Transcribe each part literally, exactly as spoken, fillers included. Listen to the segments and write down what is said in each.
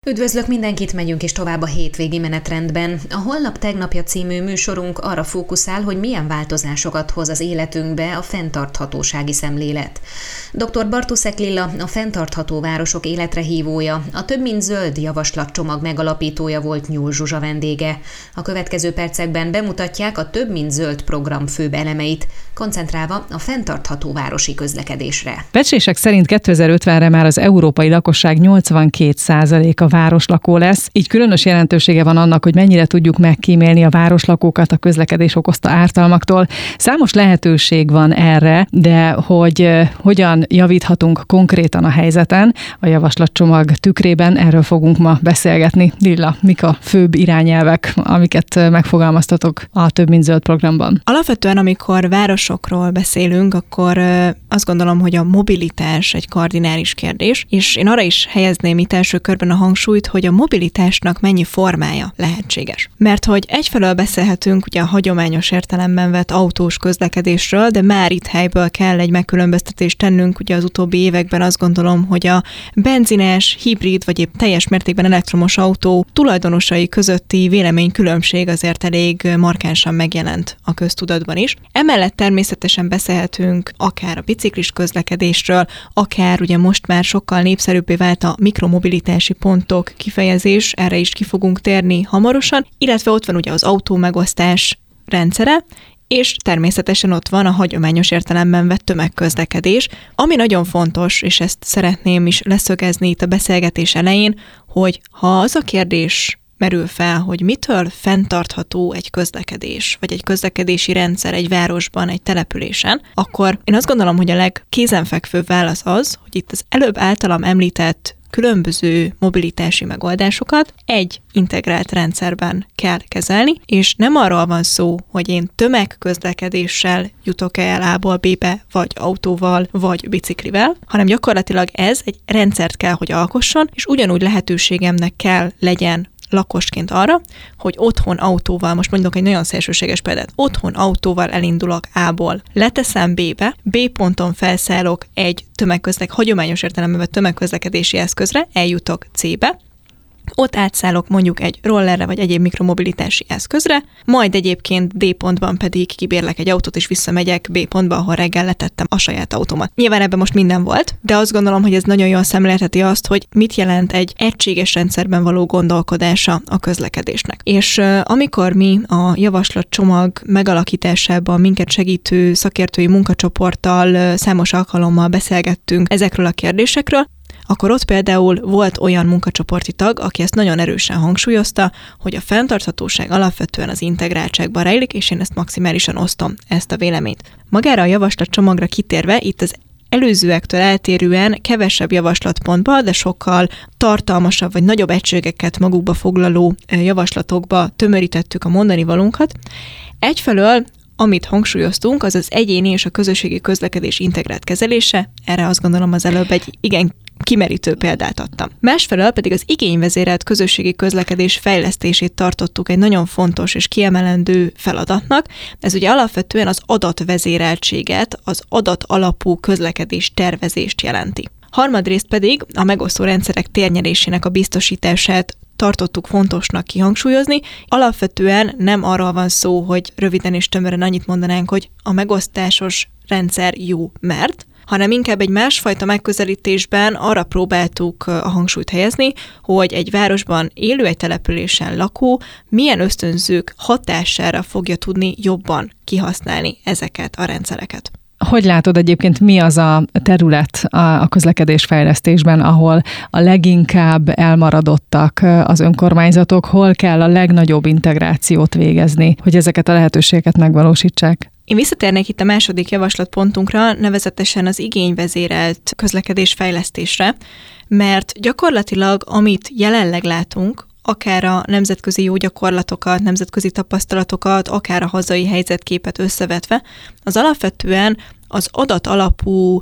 Üdvözlök mindenkit, megyünk is tovább a hétvégi menetrendben. A Holnap tegnapja című műsorunk arra fókuszál, hogy milyen változásokat hoz az életünkbe a fenntarthatósági szemlélet. doktor Bartuszek Lilla, a Fenntartható Városok életre hívója, a Több mint zöld javaslatcsomag megalapítója volt Nyúl Zsuzsa vendége. A következő percekben bemutatják a Több mint zöld program főbb elemeit, koncentrálva a fenntartható városi közlekedésre. Becslések szerint kétezer-ötvenre már az európai lakosság nyolcvankét százaléka városlakó lesz, így különös jelentősége van annak, hogy mennyire tudjuk megkímélni a városlakókat a közlekedés okozta ártalmaktól. Számos lehetőség van erre, de hogy hogyan javíthatunk konkrétan a helyzeten, a javaslatcsomag tükrében erről fogunk ma beszélgetni. Lilla, mik a főbb irányelvek, amiket megfogalmaztatok a Több mint zöld programban? Alapvetően, amikor városokról beszélünk, akkor azt gondolom, hogy a mobilitás egy kardinális kérdés, és én arra is helyezném itt első körben a hangsúlyt, hogy a mobilitásnak mennyi formája lehetséges. Mert hogy egyfelől beszélhetünk ugye a hagyományos értelemben vett autós közlekedésről, de már itt helyből kell egy megkülönböztetést tennünk. Ugye az utóbbi években azt gondolom, hogy a benzines, hibrid vagy épp teljes mértékben elektromos autó tulajdonosai közötti véleménykülönbség azért elég markánsan megjelent a köztudatban is. Emellett természetesen beszélhetünk akár a biciklis közlekedésről, akár ugye most már sokkal népszerűbbé vált a mikromobilitási pontok kifejezés, erre is ki fogunk térni hamarosan, illetve ott van ugye az autómegosztás rendszere, és természetesen ott van a hagyományos értelemben vett tömegközlekedés, ami nagyon fontos, és ezt szeretném is leszögezni itt a beszélgetés elején, hogy ha az a kérdés merül fel, hogy mitől fenntartható egy közlekedés, vagy egy közlekedési rendszer egy városban, egy településen, akkor én azt gondolom, hogy a legkézenfekvőbb válasz az, hogy itt az előbb általam említett különböző mobilitási megoldásokat egy integrált rendszerben kell kezelni, és nem arról van szó, hogy én tömegközlekedéssel jutok el A-ból B-be, vagy autóval, vagy biciklivel, hanem gyakorlatilag ez egy rendszert kell, hogy alkosson, és ugyanúgy lehetőségemnek kell legyen lakosként arra, hogy otthon autóval, most mondok egy nagyon szélsőséges példát, otthon autóval elindulok A-ból, leteszem B-be, B ponton felszállok egy tömegközlek, hagyományos értelemben vett tömegközlekedési eszközre, eljutok C-be, ott átszállok mondjuk egy rollerre vagy egyéb mikromobilitási eszközre, majd egyébként D pontban pedig kibérlek egy autót és visszamegyek B pontba, ahol reggel letettem a saját autómat. Nyilván ebben most minden volt, de azt gondolom, hogy ez nagyon jól szemlélteti azt, hogy mit jelent egy egységes rendszerben való gondolkodása a közlekedésnek. És uh, amikor mi a javaslatcsomag megalakításában minket segítő szakértői munkacsoporttal uh, számos alkalommal beszélgettünk ezekről a kérdésekről, akkor ott például volt olyan munkacsoporti tag, aki ezt nagyon erősen hangsúlyozta, hogy a fenntarthatóság alapvetően az integráltságban rejlik, és én ezt maximálisan osztom, ezt a véleményt. Magára a javaslatcsomagra kitérve, itt az előzőektől eltérően kevesebb javaslatpontba, de sokkal tartalmasabb vagy nagyobb egységeket magukba foglaló javaslatokba tömörítettük a mondani valónkat. Egyfelől amit hangsúlyoztunk, az az egyéni és a közösségi közlekedés integrált kezelése, erre azt gondolom az előbb egy igen kimerítő példát adtam. Másfelől pedig az igényvezérelt közösségi közlekedés fejlesztését tartottuk egy nagyon fontos és kiemelendő feladatnak. Ez ugye alapvetően az adatvezéreltséget, az adat alapú közlekedés tervezést jelenti. Harmadrészt pedig a megosztó rendszerek térnyerésének a biztosítását tartottuk fontosnak kihangsúlyozni. Alapvetően nem arról van szó, hogy röviden és tömören annyit mondanánk, hogy a megosztásos rendszer jó, mert, hanem inkább egy másfajta megközelítésben arra próbáltuk a hangsúlyt helyezni, hogy egy városban élő, egy településen lakó milyen ösztönzők hatására fogja tudni jobban kihasználni ezeket a rendszereket. Hogy látod egyébként, mi az a terület a közlekedésfejlesztésben, ahol a leginkább elmaradottak az önkormányzatok, hol kell a legnagyobb integrációt végezni, hogy ezeket a lehetőségeket megvalósítsák? Én visszatérnék itt a második javaslatpontunkra, nevezetesen az igényvezérelt közlekedésfejlesztésre, mert gyakorlatilag, amit jelenleg látunk, akár a nemzetközi jó gyakorlatokat, nemzetközi tapasztalatokat, akár a hazai helyzetképet összevetve, az alapvetően az adatalapú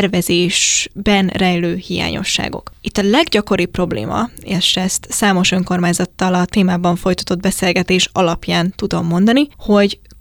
tervezésben rejlő hiányosságok. Itt a leggyakoribb probléma, és ezt számos önkormányzattal a témában folytatott beszélgetés alapján tudom mondani, hogy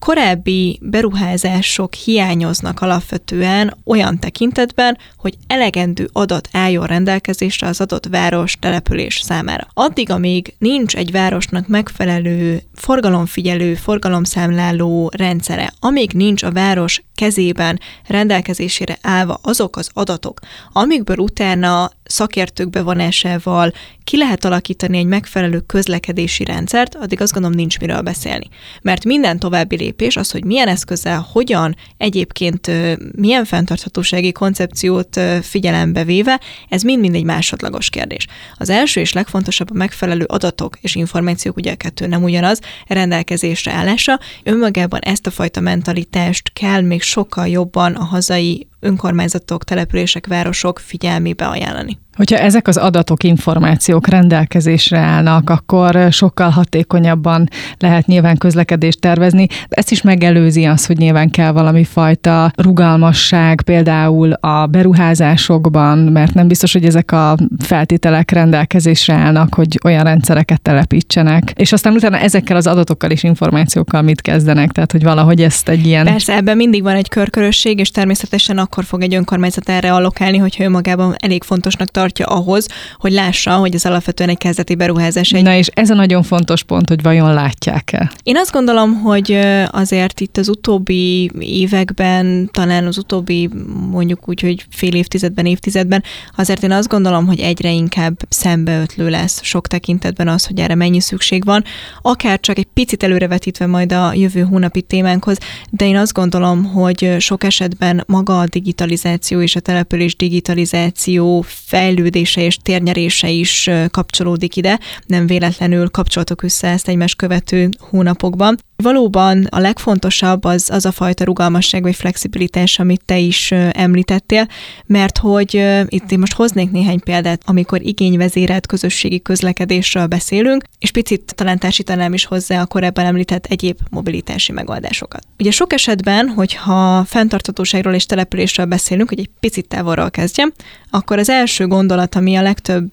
korábbi beruházások hiányoznak alapvetően olyan tekintetben, hogy elegendő adat álljon rendelkezésre az adott város, település számára. Addig, amíg nincs egy városnak megfelelő forgalomfigyelő, forgalomszámláló rendszere, amíg nincs a város kezében rendelkezésére állva azok az adatok, amikből utána szakértők bevonásával ki lehet alakítani egy megfelelő közlekedési rendszert, addig azt gondolom nincs miről beszélni. Mert minden további lépés az, hogy milyen eszközzel, hogyan, egyébként milyen fenntarthatósági koncepciót figyelembe véve, ez mind-mind egy másodlagos kérdés. Az első és legfontosabb a megfelelő adatok és információk, ugye a kettő nem ugyanaz, rendelkezésre állása. Önmagában ezt a fajta mentalitást kell még sokkal jobban a hazai önkormányzatok, települések, városok figyelmébe ajánlani. Hogyha ezek az adatok, információk rendelkezésre állnak, akkor sokkal hatékonyabban lehet nyilván közlekedést tervezni. Ezt is megelőzi az, hogy nyilván kell valami fajta rugalmasság, például a beruházásokban, mert nem biztos, hogy ezek a feltételek rendelkezésre állnak, hogy olyan rendszereket telepítsenek. És aztán utána ezekkel az adatokkal és információkkal mit kezdenek, tehát hogy valahogy ezt egy ilyen... Persze, ebben mindig van egy körkörösség, és természetesen akkor fog egy önkormányzat erre allokálni, hogyha önmagában elég fontosnak tartja ahhoz, hogy lássa, hogy ez alapvetően egy kezdeti beruházás. Egy... Na és ez a nagyon fontos pont, hogy vajon látják-e? Én azt gondolom, hogy azért itt az utóbbi években, talán az utóbbi mondjuk úgy, hogy fél évtizedben, évtizedben, azért én azt gondolom, hogy egyre inkább szembeötlő lesz sok tekintetben az, hogy erre mennyi szükség van, akár csak egy picit előrevetítve majd a jövő hónapi témánkhoz, de én azt gondolom, hogy sok esetben maga a digitalizáció és a település digitalizáció fejlődése és térnyerése is kapcsolódik ide, nem véletlenül kapcsoltok össze ezt egymás követő hónapokban. Valóban a legfontosabb az, az a fajta rugalmasság vagy flexibilitás, amit te is említettél, mert hogy itt én most hoznék néhány példát, amikor igényvezérelt közösségi közlekedésről beszélünk, és picit talán társítanám is hozzá a korábban említett egyéb mobilitási megoldásokat. Ugye sok esetben, hogyha fenntarthatóságról és településről beszélünk, hogy egy picit távolról kezdjem, akkor az első gondolat, ami a legtöbb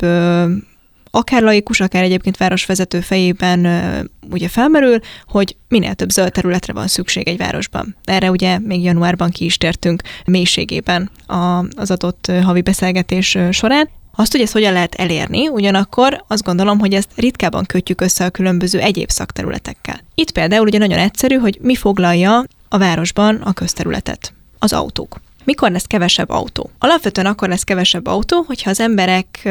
akár laikus, akár egyébként városvezető fejében ugye felmerül, hogy minél több zöld területre van szükség egy városban. Erre ugye még januárban ki is tértünk mélységében az adott havi beszélgetés során. Azt, hogy ezt hogyan lehet elérni, ugyanakkor azt gondolom, hogy ezt ritkában kötjük össze a különböző egyéb szakterületekkel. Itt például ugye nagyon egyszerű, hogy mi foglalja a városban a közterületet. Az autók. Mikor lesz kevesebb autó? Alapvetően akkor lesz kevesebb autó, hogyha az emberek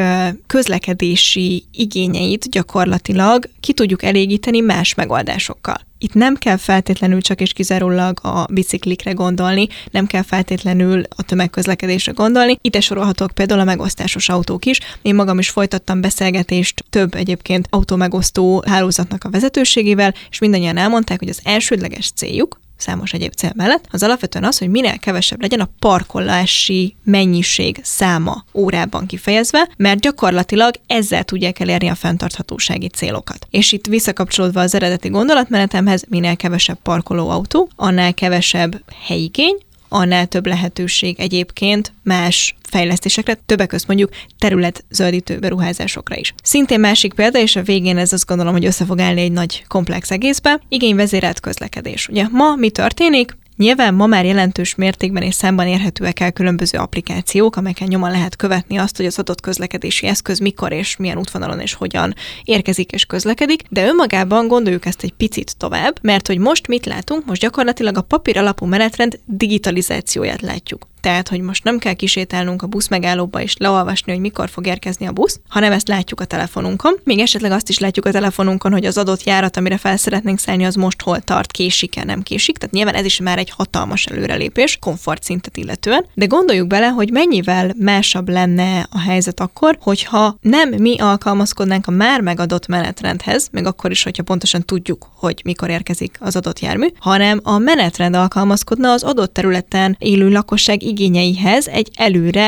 közlekedési igényeit gyakorlatilag ki tudjuk elégíteni más megoldásokkal. Itt nem kell feltétlenül csak és kizárólag a biciklikre gondolni, nem kell feltétlenül a tömegközlekedésre gondolni. Ide sorolhatók például a megosztásos autók is. Én magam is folytattam beszélgetést több egyébként autómegosztó hálózatnak a vezetőségével, és mindannyian elmondták, hogy az elsődleges céljuk, számos egyéb cél mellett, az alapvetően az, hogy minél kevesebb legyen a parkolási mennyiség száma órában kifejezve, mert gyakorlatilag ezzel tudják elérni a fenntarthatósági célokat. És itt visszakapcsolódva az eredeti gondolatmenetemhez, minél kevesebb parkolóautó, annál kevesebb helyigény, annál több lehetőség egyébként más fejlesztésekre, többek között mondjuk területzöldítő beruházásokra is. Szintén másik példa, és a végén ez azt gondolom, hogy össze fog állni egy nagy komplex egészbe, igényvezérelt közlekedés. Ugye ma mi történik? Nyilván ma már jelentős mértékben és számban érhetőek el különböző applikációk, amelyeken nyomon lehet követni azt, hogy az adott közlekedési eszköz mikor és milyen útvonalon és hogyan érkezik és közlekedik, de önmagában gondoljuk ezt egy picit tovább, mert hogy most mit látunk? Most gyakorlatilag a papír alapú menetrend digitalizációját látjuk. Tehát, hogy most nem kell kisétálnunk a buszmegállóba és leolvasni, hogy mikor fog érkezni a busz, hanem ezt látjuk a telefonunkon. Még esetleg azt is látjuk a telefonunkon, hogy az adott járat, amire fel szeretnénk szállni, az most hol tart, késik-e, nem késik. Tehát nyilván ez is már egy hatalmas előrelépés, komfortszintet illetően. De gondoljuk bele, hogy mennyivel másabb lenne a helyzet akkor, hogyha nem mi alkalmazkodnánk a már megadott menetrendhez, még akkor is, hogyha pontosan tudjuk, hogy mikor érkezik az adott jármű, hanem a menetrend alkalmazkodna az adott területen élő lakosság igényeihez egy előre, és itt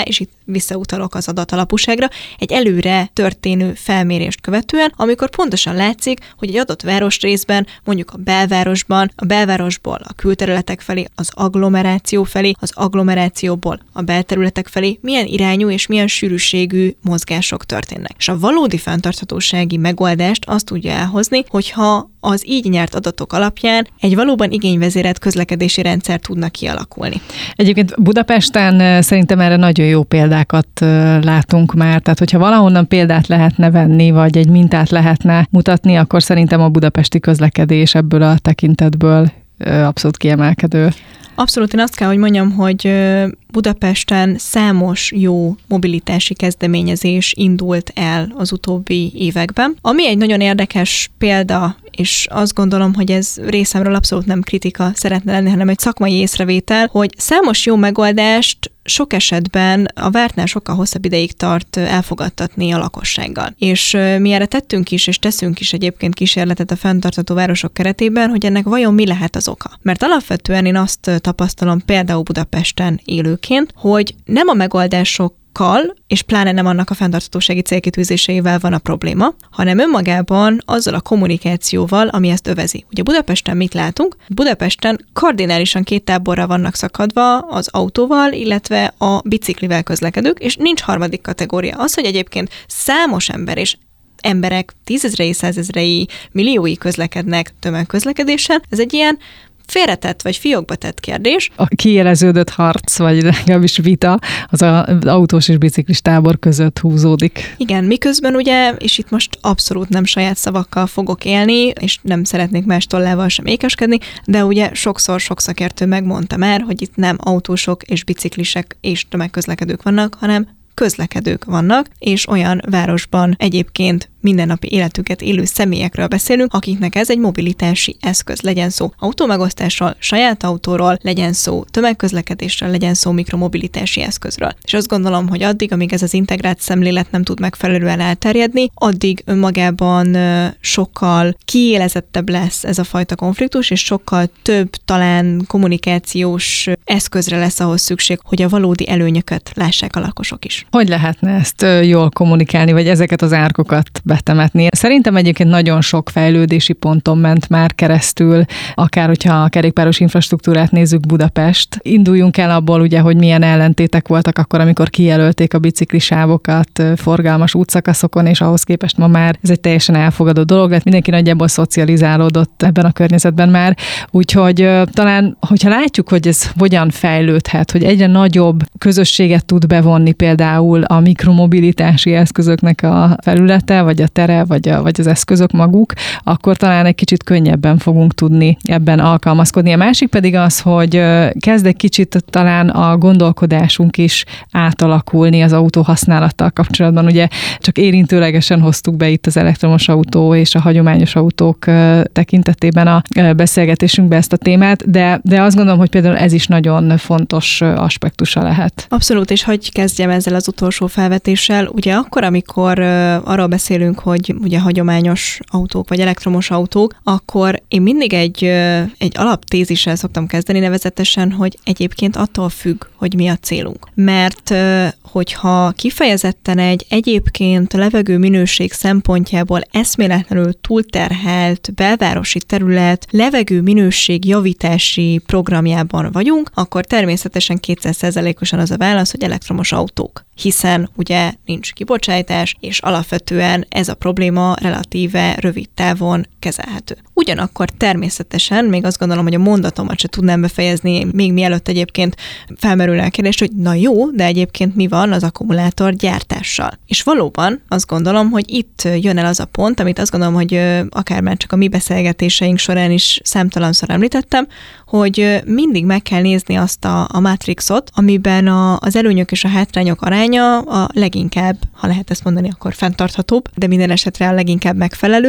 visszautalok az adatalapúságra, egy előre történő felmérést követően, amikor pontosan látszik, hogy egy adott városrészben, mondjuk a belvárosban, a belvárosból a külterületek felé, az agglomeráció felé, az agglomerációból a belterületek felé milyen irányú és milyen sűrűségű mozgások történnek. És a valódi fenntarthatósági megoldást azt tudja elhozni, hogyha az így nyert adatok alapján egy valóban igényvezérelt közlekedési rendszer tudnak kialakulni. Egyébként Budapesten szerintem erre nagyon jó példákat látunk már, tehát hogyha valahonnan példát lehetne venni, vagy egy mintát lehetne mutatni, akkor szerintem a budapesti közlekedés ebből a tekintetből abszolút kiemelkedő. Abszolút, én azt kell, hogy mondjam, hogy Budapesten számos jó mobilitási kezdeményezés indult el az utóbbi években. Ami egy nagyon érdekes példa, és azt gondolom, hogy ez részemről abszolút nem kritika szeretne lenni, hanem egy szakmai észrevétel, hogy számos jó megoldást sok esetben a vártnál sokkal hosszabb ideig tart elfogadtatni a lakossággal. És mi erre tettünk is, és teszünk is egyébként kísérletet a fenntartható városok keretében, hogy ennek vajon mi lehet az oka. Mert alapvetően én azt tapasztalom például Budapesten élőként, hogy nem a megoldások és pláne nem annak a fenntarthatósági célkitűzéseivel van a probléma, hanem önmagában azzal a kommunikációval, ami ezt övezi. Ugye Budapesten mit látunk? Budapesten kardinálisan két táborra vannak szakadva az autóval, illetve a biciklivel közlekedők, és nincs harmadik kategória. Az, hogy egyébként számos ember és emberek tízezrei, százezrei, milliói közlekednek tömegközlekedésen, ez egy ilyen félretett vagy fiókba tett kérdés. A kiéleződött harc, vagy legalábbis vita az az autós és biciklis tábor között húzódik. Igen, miközben ugye, és itt most abszolút nem saját szavakkal fogok élni, és nem szeretnék más tollával sem ékeskedni, de ugye sokszor sok szakértő megmondta már, hogy itt nem autósok és biciklisek és tömegközlekedők vannak, hanem közlekedők vannak, és olyan városban egyébként mindennapi életüket élő személyekről beszélünk, akiknek ez egy mobilitási eszköz. Legyen szó autómegosztásról, saját autóról, legyen szó tömegközlekedésről, legyen szó mikromobilitási eszközről. És azt gondolom, hogy addig, amíg ez az integrált szemlélet nem tud megfelelően elterjedni, addig önmagában sokkal kiélezettebb lesz ez a fajta konfliktus, és sokkal több talán kommunikációs eszközre lesz ahhoz szükség, hogy a valódi előnyöket lássák a lakosok is. Hogy lehetne ezt jól kommunikálni, vagy ezeket az árkokat betemetni? Szerintem egyébként nagyon sok fejlődési ponton ment már keresztül, akár hogyha a kerékpáros infrastruktúrát nézzük Budapest. Induljunk el abból ugye, hogy milyen ellentétek voltak akkor, amikor kijelölték a biciklisávokat forgalmas útszakaszokon, és ahhoz képest ma már ez egy teljesen elfogadott dolog lett. Mindenki nagyjából szocializálódott ebben a környezetben már. Úgyhogy talán, hogyha látjuk, hogy ez hogyan fejlődhet, hogy egyre nagyobb közösséget tud bevonni például a mikromobilitási eszközöknek a felülete, vagy a tere, vagy, a, vagy az eszközök maguk, akkor talán egy kicsit könnyebben fogunk tudni ebben alkalmazkodni. A másik pedig az, hogy kezd egy kicsit talán a gondolkodásunk is átalakulni az autó használattal kapcsolatban. Ugye csak érintőlegesen hoztuk be itt az elektromos autó és a hagyományos autók tekintetében a beszélgetésünkbe ezt a témát, de, de azt gondolom, hogy például ez is nagyon fontos aspektusa lehet. Abszolút, és hogy kezdjem ezzel az utolsó felvetéssel. Ugye akkor, amikor uh, arról beszélünk, hogy ugye hagyományos autók vagy elektromos autók, akkor én mindig egy, uh, egy alaptézissel szoktam kezdeni, nevezetesen, hogy egyébként attól függ, hogy mi a célunk. Mert uh, hogyha kifejezetten egy egyébként levegő minőség szempontjából eszméletlenül túlterhelt belvárosi terület levegő minőség javítási programjában vagyunk, akkor természetesen kétszáz százalékosan az a válasz, hogy elektromos autók. Hiszen ugye nincs kibocsátás, és alapvetően ez a probléma relatíve rövid távon kezelhető. Ugyanakkor természetesen, még azt gondolom, hogy a mondatomat se tudnám befejezni, még mielőtt egyébként felmerülne a kérdés, hogy na jó, de egyébként mi van az akkumulátor gyártással. És valóban azt gondolom, hogy itt jön el az a pont, amit azt gondolom, hogy akár már csak a mi beszélgetéseink során is számtalanszor említettem, hogy mindig meg kell nézni azt a, a matrixot, amiben a, az előnyök és a hátrányok aránya a leginkább, ha lehet ezt mondani, akkor fenntarthatóbb, de minden esetre a leginkább megfelelő,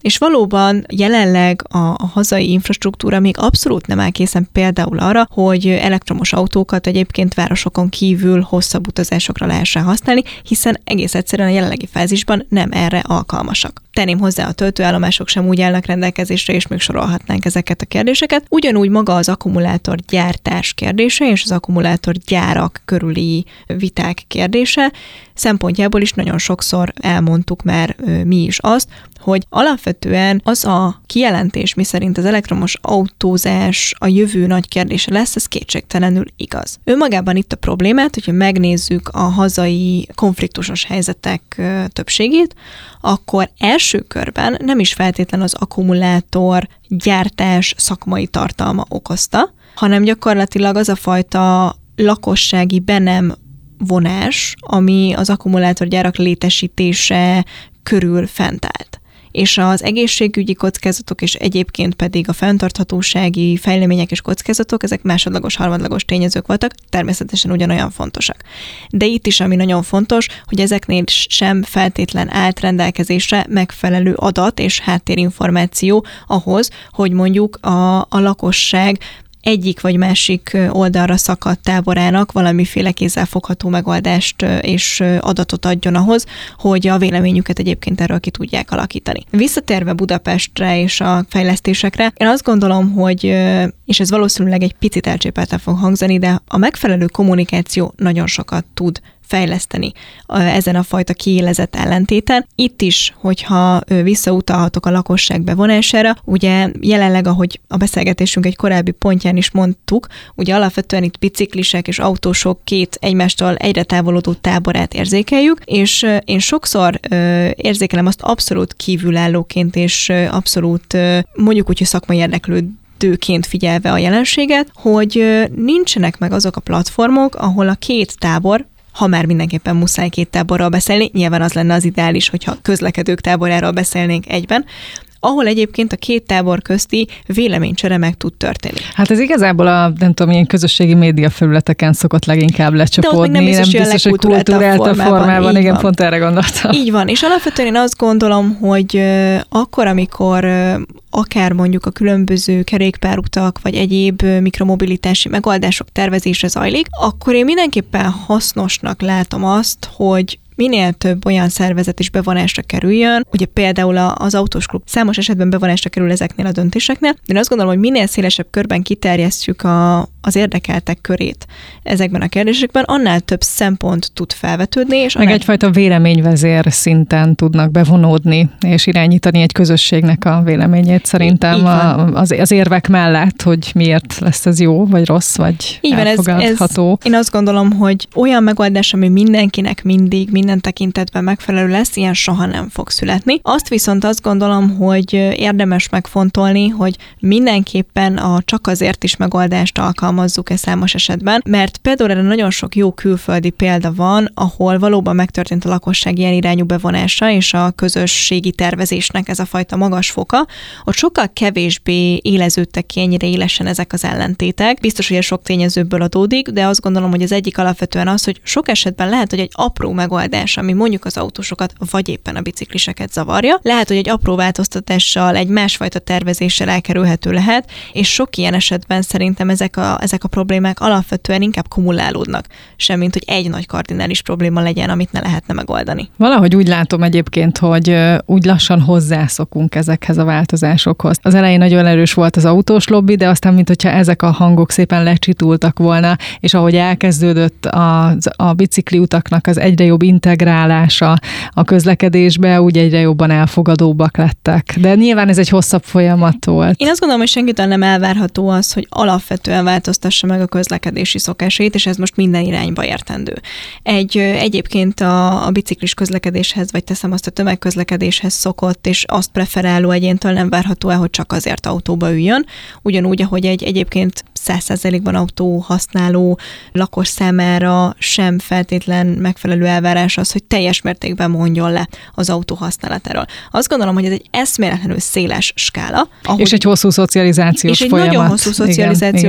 És valóban jelenleg a, a hazai infrastruktúra még abszolút nem áll készen például arra, hogy elektromos autókat egyébként városokon kívül hosszabb utazásokra lehessen használni, hiszen egész egyszerűen a jelenlegi fázisban nem erre alkalmasak. Tenném hozzá, a töltőállomások sem úgy állnak rendelkezésre, és még sorolhatnánk ezeket a kérdéseket. Ugyanúgy maga az akkumulátorgyártás kérdése és az akkumulátorgyárak körüli viták kérdése szempontjából is nagyon sokszor elmondtuk már mi is azt, hogy alapvetően az a kijelentés, miszerint az elektromos autózás a jövő nagy kérdése lesz, ez kétségtelenül igaz. Önmagában itt a problémát, hogyha megnézzük a hazai konfliktusos helyzetek többségét, akkor első körben nem is feltétlen az akkumulátor gyártás szakmai tartalma okozta, hanem gyakorlatilag az a fajta lakossági be nem vonás, ami az akkumulátorgyárak létesítése körül fent állt. És az egészségügyi kockázatok, és egyébként pedig a fenntarthatósági fejlemények és kockázatok, ezek másodlagos, harmadlagos tényezők voltak, természetesen ugyanolyan fontosak. De itt is, ami nagyon fontos, hogy ezeknél sem feltétlen állt rendelkezésre megfelelő adat és háttérinformáció ahhoz, hogy mondjuk a, a lakosság egyik vagy másik oldalra szakadt táborának valamiféle kézzelfogható megoldást és adatot adjon ahhoz, hogy a véleményüket egyébként erről ki tudják alakítani. Visszatérve Budapestre és a fejlesztésekre, én azt gondolom, hogy, és ez valószínűleg egy picit elcsépelten fog hangzani, de a megfelelő kommunikáció nagyon sokat tud fejleszteni ezen a fajta kiélezett ellentéten. Itt is, hogyha visszautalhatok a lakosság bevonására, ugye jelenleg, ahogy a beszélgetésünk egy korábbi pontján is mondtuk, ugye alapvetően itt biciklisek és autósok két egymástól egyre távolodó táborát érzékeljük, és én sokszor érzékelem azt abszolút kívülállóként, és abszolút mondjuk úgy, hogy szakmai érdeklődő tőként figyelve a jelenséget, hogy nincsenek meg azok a platformok, ahol a két tábor, ha már mindenképpen muszáj két táborral beszélni, nyilván az lenne az ideális, hogyha közlekedők táboráról beszélnénk egyben, ahol egyébként a két tábor közti véleménycsere meg tud történni. Hát ez igazából a, nem tudom, ilyen közösségi média felületeken szokott leginkább lecsapódni. De nem biztos, nem biztos, hogy kultúráltabb formában. formában. Igen, van. Pont erre gondoltam. Így van, és alapvetően én azt gondolom, hogy akkor, amikor akár mondjuk a különböző kerékpárutak, vagy egyéb mikromobilitási megoldások tervezése zajlik, akkor én mindenképpen hasznosnak látom azt, hogy minél több olyan szervezet is bevonásra kerüljön, ugye például az autós klub számos esetben bevonásra kerül ezeknél a döntéseknél, de én azt gondolom, hogy minél szélesebb körben kiterjesztjük a, az érdekeltek körét ezekben a kérdésekben, annál több szempont tud felvetődni. És meg annál... egyfajta véleményvezér szinten tudnak bevonódni, és irányítani egy közösségnek a véleményét szerintem a, az, az érvek mellett, hogy miért lesz ez jó, vagy rossz, vagy így van, elfogadható. Ez, ez, én azt gondolom, hogy olyan megoldás, ami mindenkinek mindig, minden tekintetben megfelelő lesz, ilyen soha nem fog születni. Azt viszont azt gondolom, hogy érdemes megfontolni, hogy mindenképpen a csak azért is megoldást alkalmazzuk-e számos esetben, mert például erre nagyon sok jó külföldi példa van, ahol valóban megtörtént a lakosság ilyen irányú bevonása, és a közösségi tervezésnek ez a fajta magas foka, ott sokkal kevésbé éleződtek ki ennyire élesen ezek az ellentétek. Biztos, hogy ez sok tényezőből adódik, de azt gondolom, hogy az egyik alapvetően az, hogy sok esetben lehet, hogy egy apró megoldás, ami mondjuk az autósokat, vagy éppen a bicikliseket zavarja, lehet, hogy egy apró változtatással, egy másfajta tervezéssel elkerülhető lehet, és sok ilyen esetben szerintem ezek a, ezek a problémák alapvetően inkább kumulálódnak, semmint, hogy egy nagy kardinális probléma legyen, amit ne lehetne megoldani. Valahogy úgy látom egyébként, hogy úgy lassan hozzászokunk ezekhez a változásokhoz. Az elején nagyon erős volt az autós lobby, de aztán, mint hogyha ezek a hangok szépen lecsitultak volna, és ahogy elkezdődött a, a bicikliutaknak az egyre jobb integrálása a közlekedésbe, úgy egyre jobban elfogadóbbak lettek. De nyilván ez egy hosszabb folyamat volt. Én azt gondolom, hogy senkitől nem elvárható az, hogy alapvetően változtassa meg a közlekedési szokásait, és ez most minden irányba értendő. Egy egyébként a, a biciklis közlekedéshez, vagy teszem azt a tömegközlekedéshez szokott, és azt preferáló egyéntől nem várható el, hogy csak azért autóba üljön. Ugyanúgy, ahogy egy egyébként száz százalékban autó használó lakos számára sem feltétlen megfelelő elvárás az, hogy teljes mértékben mondjon le az autó használatáról. Azt gondolom, hogy ez egy eszméletlenül széles skála. Ahogy, és egy hosszú szocializációs és egy folyamat. nagyon hosszú szocializációs igen, folyamat,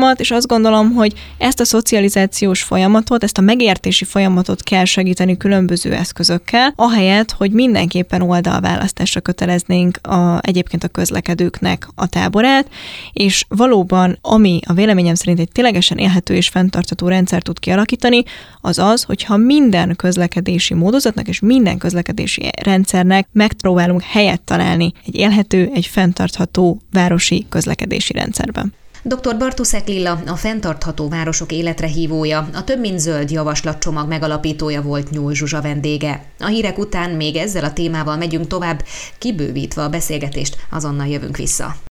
folyamat, és azt gondolom, hogy ezt a szocializációs folyamatot, ezt a megértési folyamatot kell segíteni különböző eszközökkel, ahelyett, hogy mindenképpen oldalválasztásra köteleznénk a, egyébként a közlekedőknek a táborát, és valóban, ami a véleményem szerint egy ténylegesen élhető és fenntartható rendszer tud kialakítani, az az, hogyha minden közlekedési módozatnak és minden közlekedési rendszernek megpróbálunk helyet találni egy élhető, egy fenntartható városi közlekedési rendszerben. doktor Bartuszek Lilla, a Fenntartható Városok Életre hívója, a Több mint zöld javaslatcsomag megalapítója volt Nyúl Zsuzsa vendége. A hírek után még ezzel a témával megyünk tovább, kibővítve a beszélgetést, azonnal jövünk vissza.